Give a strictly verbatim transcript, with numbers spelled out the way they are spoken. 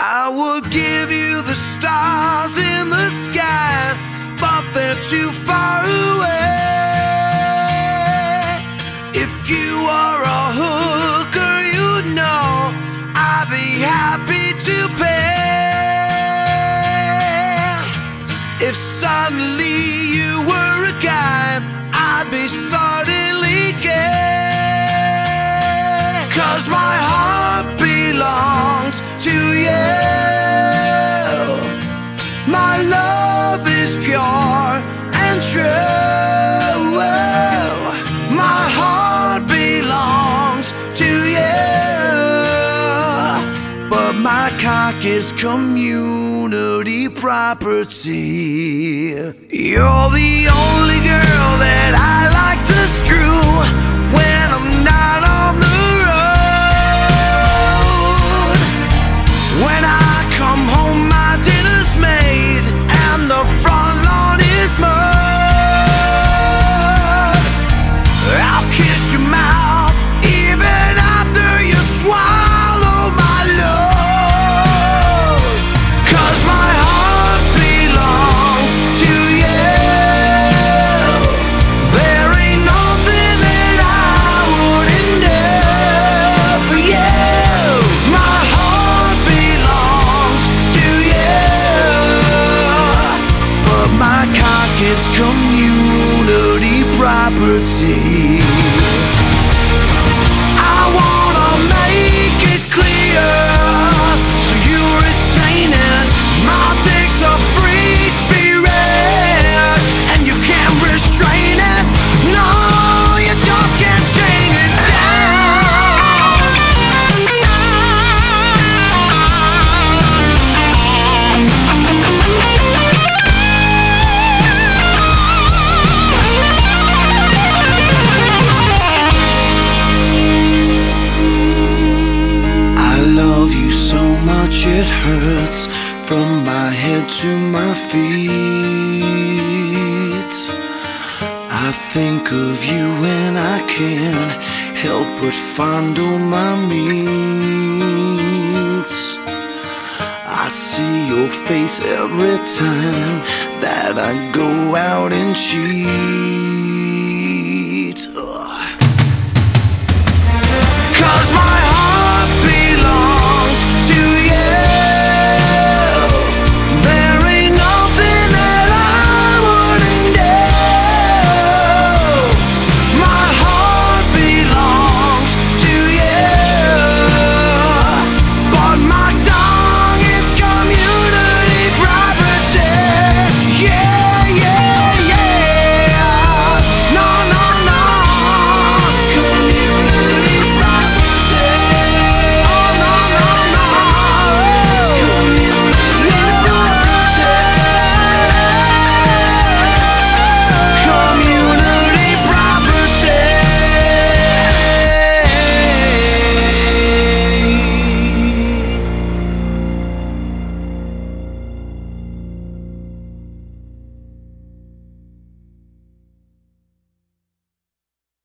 I would give you the stars in the sky, but they're too far away. If you are a hooker, you'd know I'd be happy to pay. If suddenly you were a guy, I'd be suddenly gay. 'Cause my heart belongs to you. My love is pure and true. My heart belongs to you, but my cock is community property. You're the only girl that I like to screw when I'm not on the road. When I come home, my dinner's made and the front lawn is mowed. I'll kiss your mouth even after you swallow my love. 'Cause my heart belongs to you. There ain't nothing that I wouldn't do for you. My heart belongs to you, but my cock is community property. I wanna make it clear so you retain it. My dick's a free spirit and you can't restrain it. No, you just can't chain it it hurts from my head to my feet. I think of you and I can't help but fondle my meats. I see your face every time that I go out and cheat. Ugh. 'Cause my